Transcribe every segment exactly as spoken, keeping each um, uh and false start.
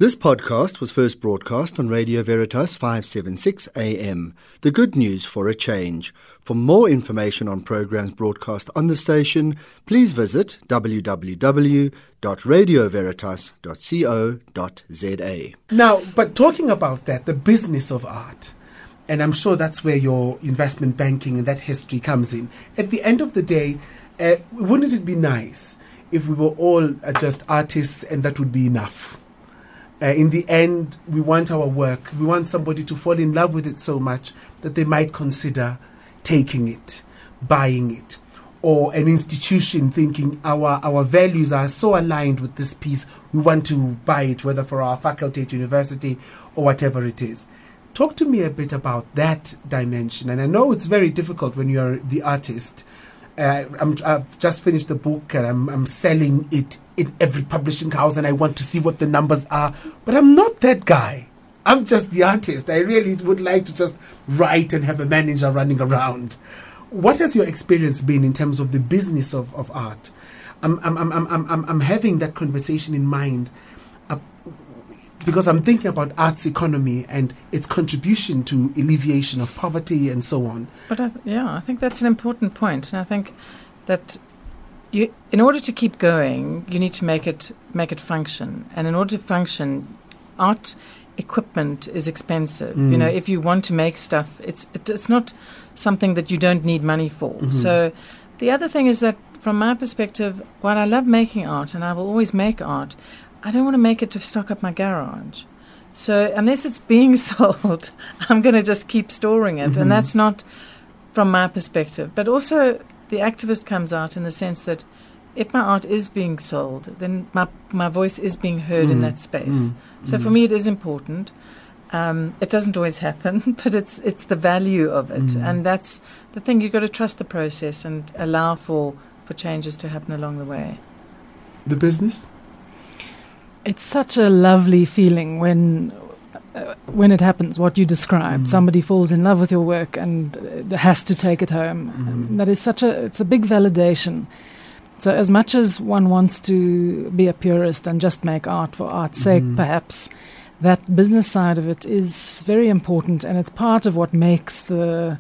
This podcast was first broadcast on Radio Veritas five seventy-six A M, the good news for a change. For more information on programs broadcast on the station, please visit w w w dot radio veritas dot co dot z a. Now, but talking about that, the business of art, and I'm sure that's where your investment banking and that history comes in. At the end of the day, uh, wouldn't it be nice if we were all uh, just artists and that would be enough? Uh, in the end, we want our work. We want somebody to fall in love with it so much that they might consider taking it, buying it, or an institution thinking our, our values are so aligned with this piece, we want to buy it, whether for our faculty at university or whatever it is. Talk to me a bit about that dimension. And I know it's very difficult when you're the artist. Uh, I'm, I've just finished a book and I'm, I'm selling it in every publishing house and I want to see what the numbers are. But I'm not that guy. I'm just the artist. I really would like to just write and have a manager running around. What has your experience been in terms of the business of, of art? I'm, I'm, I'm, I'm, I'm, I'm having that conversation in mind uh, because I'm thinking about arts economy and its contribution to alleviation of poverty and so on. But I, yeah, I think that's an important point. And I think that you, in order to keep going, you need to make it make it function. And in order to function, art equipment is expensive. Mm. You know, if you want to make stuff, it's it, it's not something that you don't need money for. Mm-hmm. So the other thing is that from my perspective, while I love making art and I will always make art, I don't want to make it to stock up my garage. So unless it's being sold, I'm going to just keep storing it. Mm-hmm. And that's not from my perspective. But also the activist comes out in the sense that if my art is being sold, then my my voice is being heard mm. in that space. Mm. So mm. for me, it is important. Um, it doesn't always happen, but it's it's the value of it, mm. and that's the thing. You've got to trust the process and allow for, for changes to happen along the way. The business? It's such a lovely feeling when uh, when it happens. What you described, mm. somebody falls in love with your work and uh, has to take it home. Mm. Um, that is such a it's a big validation. So as much as one wants to be a purist and just make art for art's sake, mm. perhaps, that business side of it is very important, and it's part of what makes the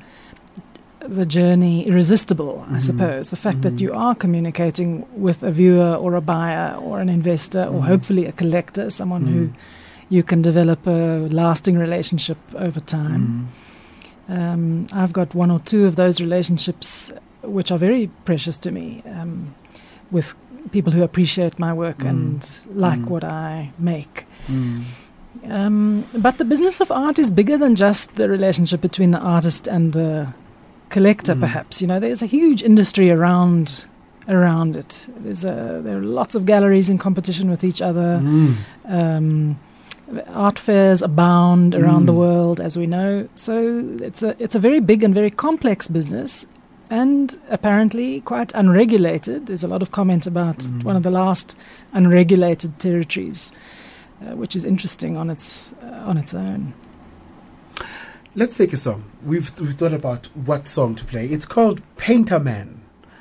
the journey irresistible, mm. I suppose. The fact mm. that you are communicating with a viewer or a buyer or an investor mm. or hopefully a collector, someone mm. who you can develop a lasting relationship over time. Mm. Um, I've got one or two of those relationships which are very precious to me, um, with people who appreciate my work mm. and like mm. what I make. Mm. Um, but the business of art is bigger than just the relationship between the artist and the collector, mm. perhaps. You know, there's a huge industry around around it. There's a, there are lots of galleries in competition with each other. Mm. Um, art fairs abound around mm. the world, as we know. So it's a it's a very big and very complex business, and apparently quite unregulated. There's a lot of comment about mm. one of the last unregulated territories, uh, which is interesting on its uh, on its own. Let's take a song. We've we've thought about what song to play. It's called Painter Man.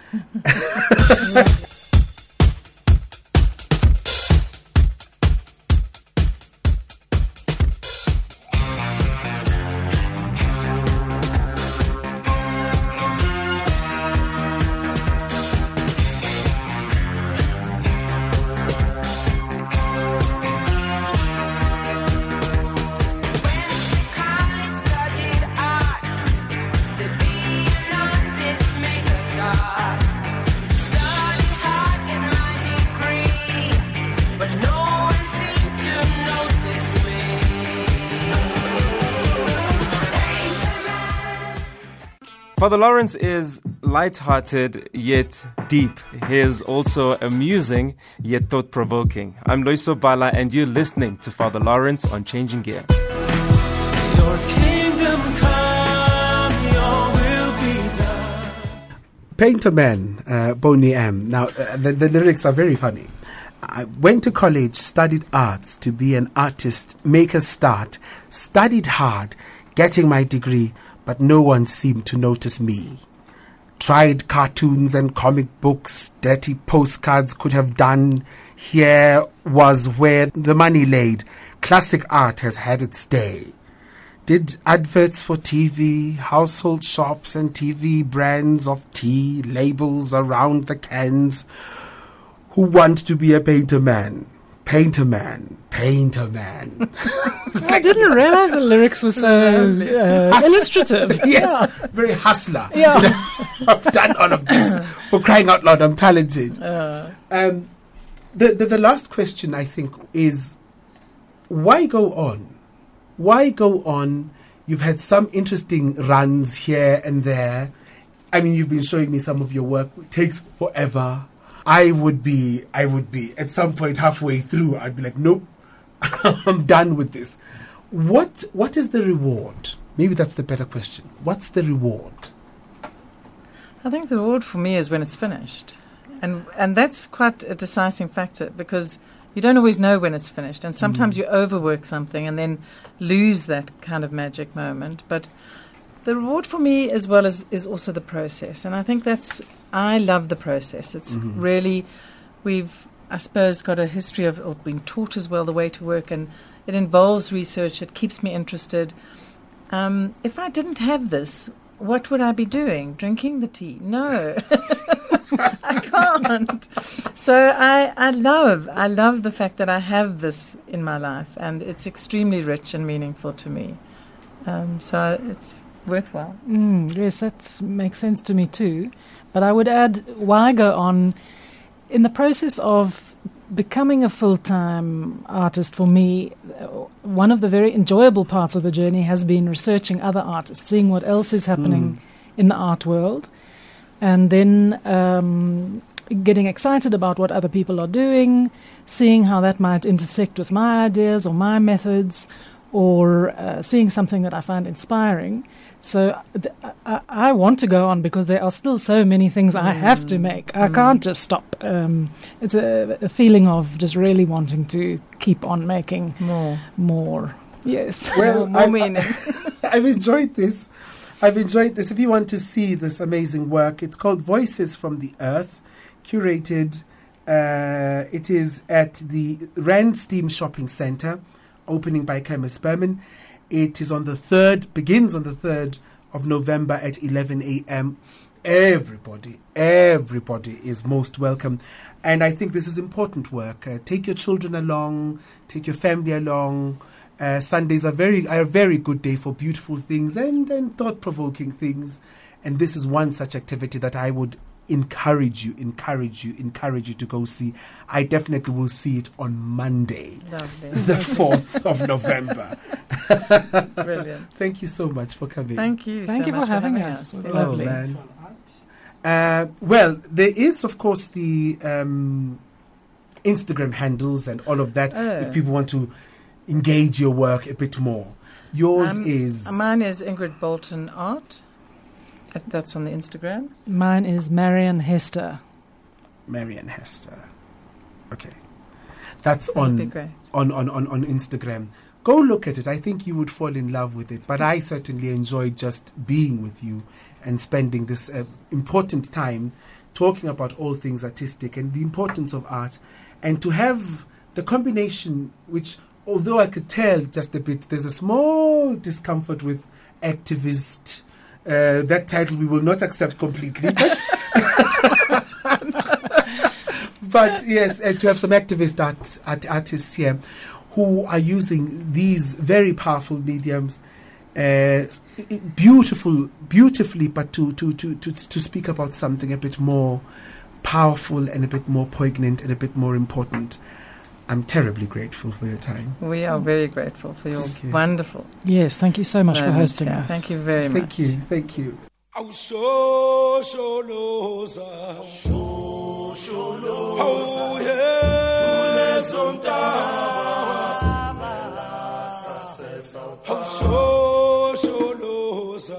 Father Lawrence is light-hearted yet deep. He is also amusing yet thought-provoking. I'm Loiso Bala, and you're listening to Father Lawrence on Changing Gear. Your kingdom come, your will be done. Painter Man, uh, Boney M. Now, uh, the, the lyrics are very funny. I went to college, studied arts to be an artist, make a start, studied hard, getting my degree, but no one seemed to notice me. Tried cartoons and comic books, dirty postcards could have done. Here was where the money laid. classic art has had its day. Did adverts for T V, household shops and T V brands of tea, labels around the cans. Who want to be a painter man? Painter man, painter man. I didn't realize the lyrics were so uh, illustrative. Yes, Yeah. very hustler. Yeah. You know, I've done all of this. For crying out loud, I'm talented. Uh, Um, the, the the last question, I think, is why go on? Why go on? You've had some interesting runs here and there. I mean, you've been showing me some of your work. It takes forever. I would be, I would be at some point halfway through. I'd be like, nope, I'm done with this. What What is the reward? Maybe that's the better question. What's the reward? I think the reward for me is when it's finished. And and that's quite a decisive factor because you don't always know when it's finished. And sometimes Mm. you overwork something and then lose that kind of magic moment. But the reward for me as well as is also the process. And I think that's, I love the process. It's Mhm. really, we've, I suppose, got a history of, or been taught as well the way to work. And it involves research. It keeps me interested. Um, if I didn't have this, what would I be doing? Drinking the tea? No. I can't. So I, I love, I love the fact that I have this in my life, and it's extremely rich and meaningful to me. Um, so it's worthwhile. Mm, yes, that makes sense to me too. But I would add, why go on? In the process of becoming a full-time artist, for me, uh, one of the very enjoyable parts of the journey has been researching other artists, seeing what else is happening Mm. in the art world, and then um, getting excited about what other people are doing, seeing how that might intersect with my ideas or my methods, or uh, seeing something that I find inspiring. So th- I, I want to go on because there are still so many things I have to make. I can't just stop. Um, it's a, a feeling of just really wanting to keep on making More. more. Yes. Well, more, more I- meaning. I've enjoyed this. I've enjoyed this. If you want to see this amazing work, it's called Voices from the Earth, curated. Uh, it is at the Rand Steam Shopping Centre, opening by Kemmis Berman. It is on the third, begins on the third of November at eleven a.m. Everybody, everybody is most welcome. And I think this is important work. Uh, take your children along, take your family along. Uh, Sundays are very are a very good day for beautiful things and, and thought-provoking things. And this is one such activity that I would encourage you, encourage you, encourage you to go see. I definitely will see it on Monday, Lovely. the fourth of November. Brilliant. Thank you so much for coming. Thank you Thank so you for much having having us. us. It was Oh, lovely. man. Uh, well, there is, of course, the um, Instagram handles and all of that. Oh. If people want to engage your work a bit more, yours Um, is Mine is Ingrid Bolton Art. Uh, That's on the Instagram. Mine is Marian Hester. Marian Hester. Okay, that's That would be on, great. on on on on Instagram. Go look at it. I think you would fall in love with it. But I certainly enjoyed just being with you and spending this uh, important time talking about all things artistic and the importance of art, and to have the combination, which, although I could tell just a bit, there's a small discomfort with activist. Uh, that title we will not accept completely, but but yes, uh, to have some activist art, art, artists here who are using these very powerful mediums, uh, beautiful, beautifully, but to, to, to, to, to speak about something a bit more powerful and a bit more poignant and a bit more important. I'm terribly grateful for your time. We are very grateful for your Thank you. wonderful Yes, thank you so much for moments hosting here. us. Thank you very much. Thank you, thank you. Awusholosholoza. Awusholosholoza.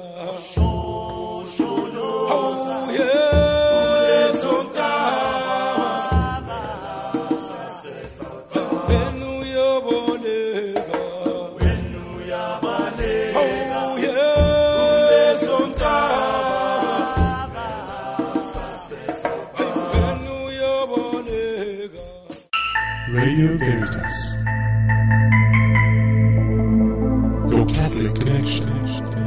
Radio Veritas. Catholic Connection.